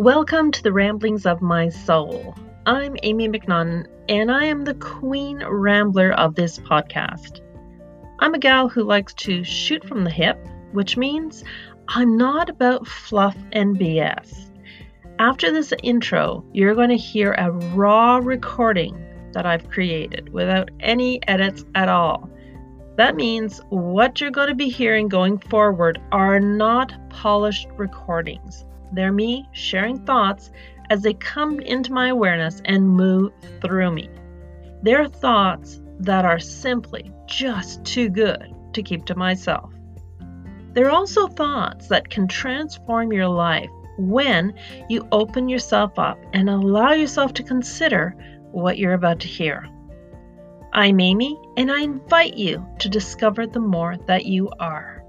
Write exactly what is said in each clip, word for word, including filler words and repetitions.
Welcome to the Ramblings of My Soul. I'm Amy McNaughton, and I am the queen rambler of this podcast. I'm a gal who likes to shoot from the hip, which means I'm not about fluff and B S. After this intro, you're going to hear a raw recording that I've created without any edits at all. That means what you're going to be hearing going forward are not polished recordings. They're me sharing thoughts as they come into my awareness and move through me. They're thoughts that are simply just too good to keep to myself. They're also thoughts that can transform your life when you open yourself up and allow yourself to consider what you're about to hear. I'm Amy, and I invite you to discover the more that you are.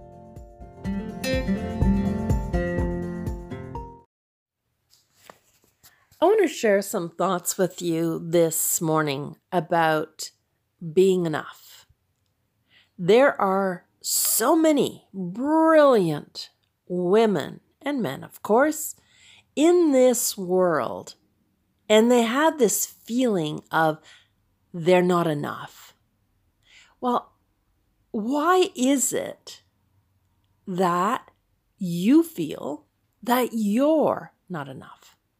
I want to share some thoughts with you this morning about being enough. There are so many brilliant women and men, of course, in this world, and they have this feeling of they're not enough. Well, why is it that you feel that you're not enough?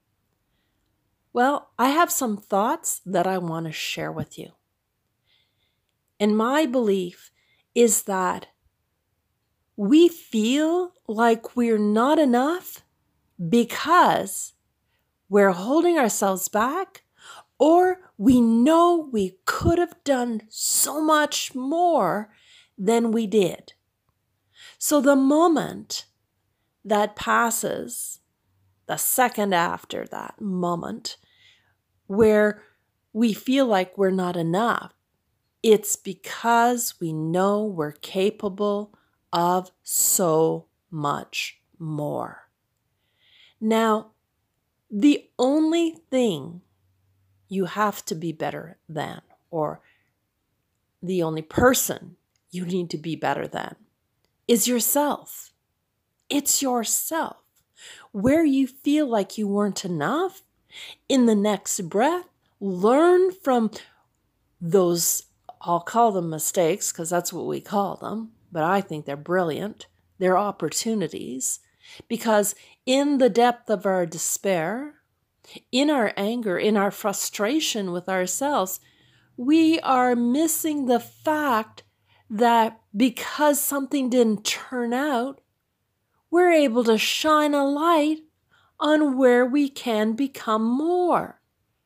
Well, I have some thoughts that I want to share with you. And my belief is that we feel like we're not enough because we're holding ourselves back, or we know we could have done so much more than we did. So the moment that passes, the second after that moment, where we feel like we're not enough, it's because we know we're capable of so much more. Now, the only thing you have to be better than, or the only person you need to be better than, is yourself. It's yourself. Where you feel like you weren't enough, in the next breath, learn from those, I'll call them mistakes because that's what we call them, but I think they're brilliant. They're opportunities, because in the depth of our despair, in our anger, in our frustration with ourselves, we are missing the fact that because something didn't turn out, we're able to shine a light on where we can become more.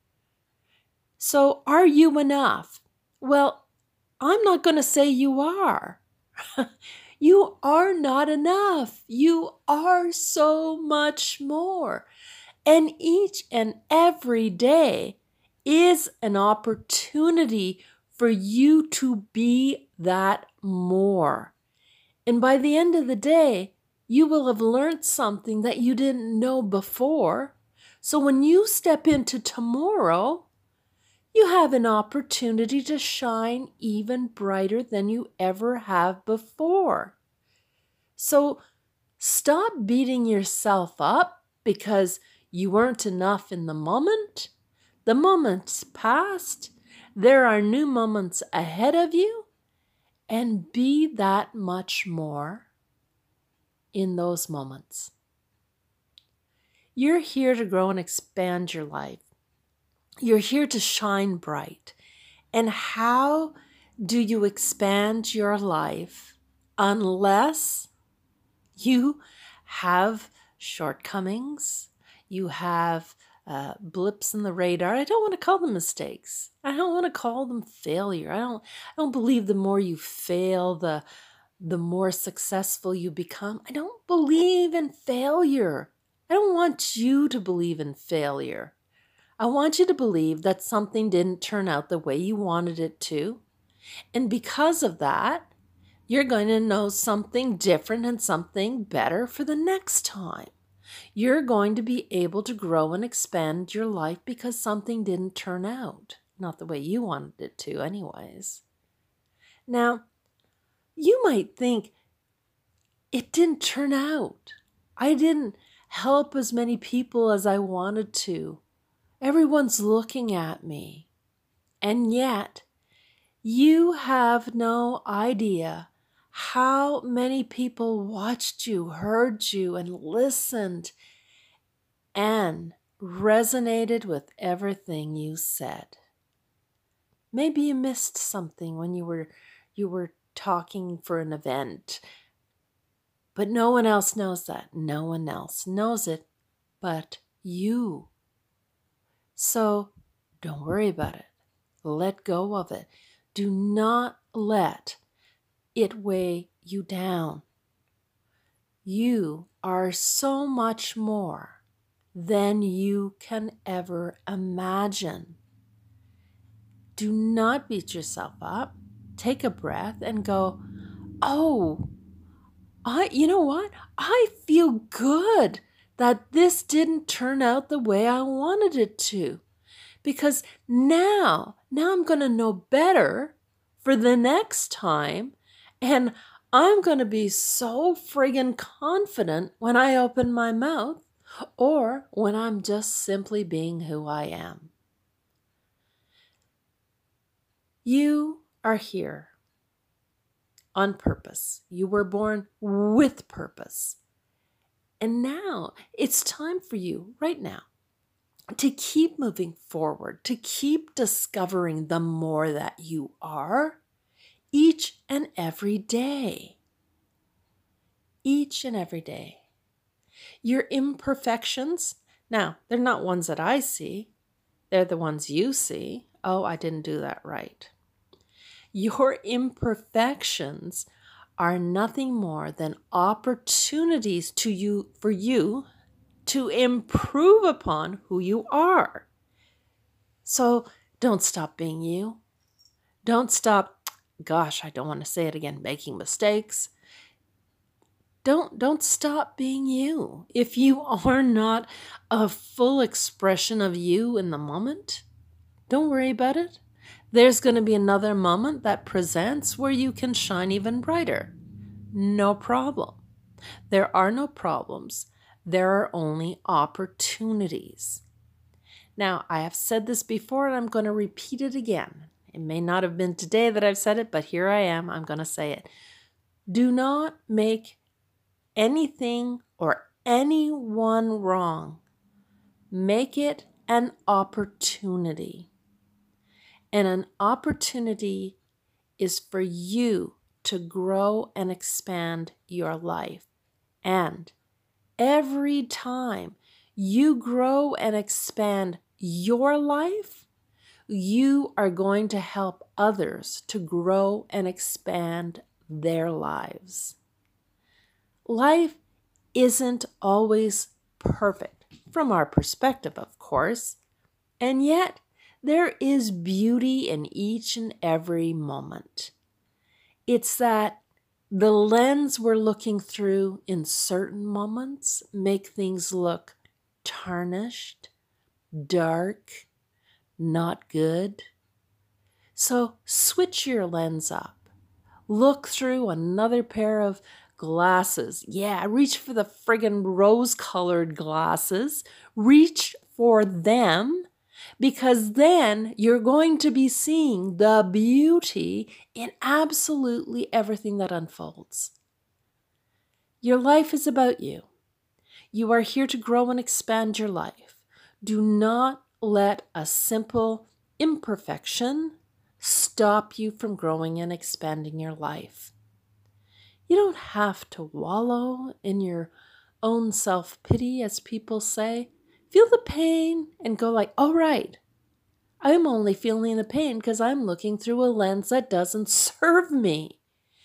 So, are you enough? Well, I'm not going to say you are. You are not enough. You are so much more. And each and every day is an opportunity for you to be that more. And by the end of the day, you will have learned something that you didn't know before. So when you step into tomorrow, you have an opportunity to shine even brighter than you ever have before. So stop beating yourself up because you weren't enough in the moment. The moment's past. There are new moments ahead of you, and be that much more in those moments. You're here to grow and expand your life. You're here to shine bright. And how do you expand your life unless you have shortcomings, you have uh, blips in the radar? I don't want to call them mistakes. I don't want to call them failure. I don't, I don't believe the more you fail, the the more successful you become. I don't believe in failure. I don't want you to believe in failure. I want you to believe that something didn't turn out the way you wanted it to. And because of that, you're going to know something different and something better for the next time. You're going to be able to grow and expand your life because something didn't turn out. Not the way you wanted it to, anyways. Now, you might think, it didn't turn out. I didn't help as many people as I wanted to. Everyone's looking at me. And yet, you have no idea how many people watched you, heard you, and listened and resonated with everything you said. Maybe you missed something when you were you were talking for an event, but no one else knows that. No one else knows it but you. So don't worry about it. Let go of it. Do not let it weigh you down. You are so much more than you can ever imagine. Do not beat yourself up. Take a breath and go, oh, I, you know what? I feel good that this didn't turn out the way I wanted it to. Because now, now I'm going to know better for the next time. And I'm going to be so friggin' confident when I open my mouth or when I'm just simply being who I am. You are here on purpose. You were born with purpose. And now it's time for you right now to keep moving forward, to keep discovering the more that you are each and every day. Each and every day. Your imperfections, now, they're not ones that I see. They're the ones you see. Oh, I didn't do that right. Your imperfections are nothing more than opportunities to you for you to improve upon who you are. So don't stop being you. Don't stop, gosh, I don't want to say it again, making mistakes. Don't, don't stop being you. If you are not a full expression of you in the moment, don't worry about it. There's going to be another moment that presents where you can shine even brighter. No problem. There are no problems. There are only opportunities. Now, I have said this before and I'm going to repeat it again. It may not have been today that I've said it, but here I am. I'm going to say it. Do not make anything or anyone wrong. Make it an opportunity. And an opportunity is for you to grow and expand your life. And every time you grow and expand your life, you are going to help others to grow and expand their lives. Life isn't always perfect from our perspective, of course, and yet there is beauty in each and every moment. It's that the lens we're looking through in certain moments make things look tarnished, dark, not good. So switch your lens up. Look through another pair of glasses. Yeah, reach for the friggin' rose-colored glasses. Reach for them. Because then you're going to be seeing the beauty in absolutely everything that unfolds. Your life is about you. You are here to grow and expand your life. Do not let a simple imperfection stop you from growing and expanding your life. You don't have to wallow in your own self-pity, as people say. Feel the pain and go like, all right, I'm only feeling the pain because I'm looking through a lens that doesn't serve me.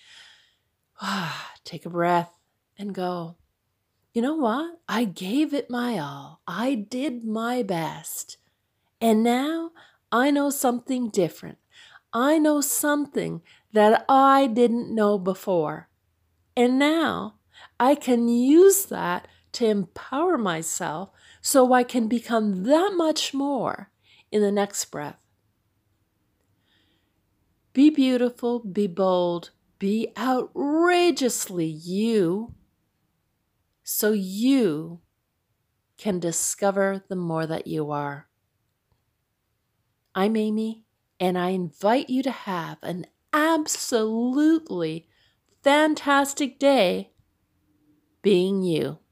Take a breath and go, you know what? I gave it my all. I did my best. And now I know something different. I know something that I didn't know before. And now I can use that to empower myself so I can become that much more in the next breath. Be beautiful, be bold, be outrageously you, so you can discover the more that you are. I'm Amy, and I invite you to have an absolutely fantastic day being you.